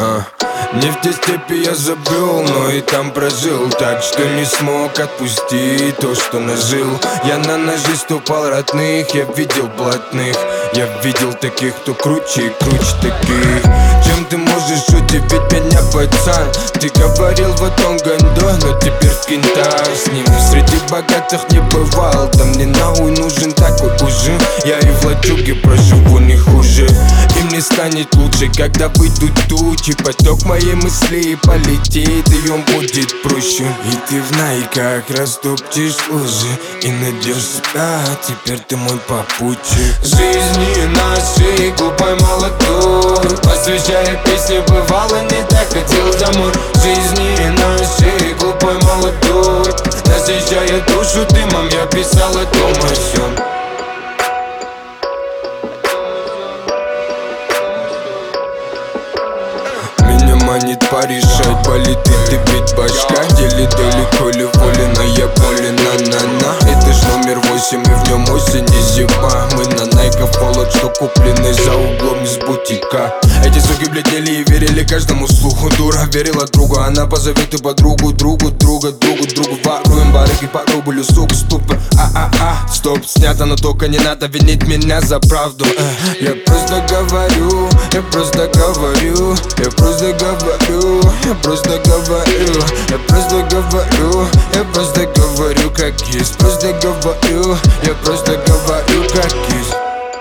Не в те степи я забыл, но и там прожил, так что не смог отпустить то, что нажил. Я на ножи ступал родных, я видел блатных, я видел таких, кто круче и круче таких. Чем ты можешь удивить меня, пацан? Ты говорил в этом году, но теперь в кентах с ним. Среди богатых не бывал, там мне нахуй нужен такой ужин. Я и в лачуге проживу не хуже. Им не станет лучше, когда выйдут тучи. Поток моей мысли полетит, и он будет проще. И ты в найках растопчешь лужи и найдешь себя, теперь ты мой попутчик. Жизни нашей глупой молодой, посвящая песни, бывало не так хотел домой. Жизни нашей глупой молодой, насыщая душу дымом, я писал о том о сём. Манит порешать, болит и ты бить башка. Делит далеко ли волен, а я болен, на-на-на. Это ж номер 8, и в нем осень и зима. Мы на найках холод, что куплены за углом из бутика. Эти суки бледнели и верили каждому слуху. Дура верила другу, она позовет и подругу, другу воруем барыги по рублю, сука, ступор. Стоп, снято, но только не надо винить меня за правду. Я просто говорю, я просто говорю, я просто говорю, я просто говорю, я просто говорю, я просто говорю как есть. Просто говорю, я просто говорю как есть.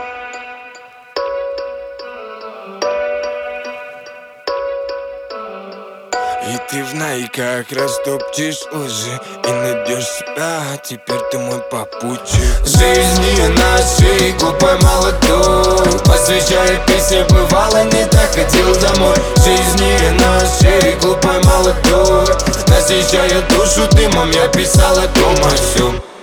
И ты в найках растопчешь лжи и найдешь себя, теперь ты мой попутчик. Жизни нашей глупой молодой, посвящая песни, бывало не так хотел домой. Жизни нашей глупой молодой, насыщая душу дымом, я писал о том о сём.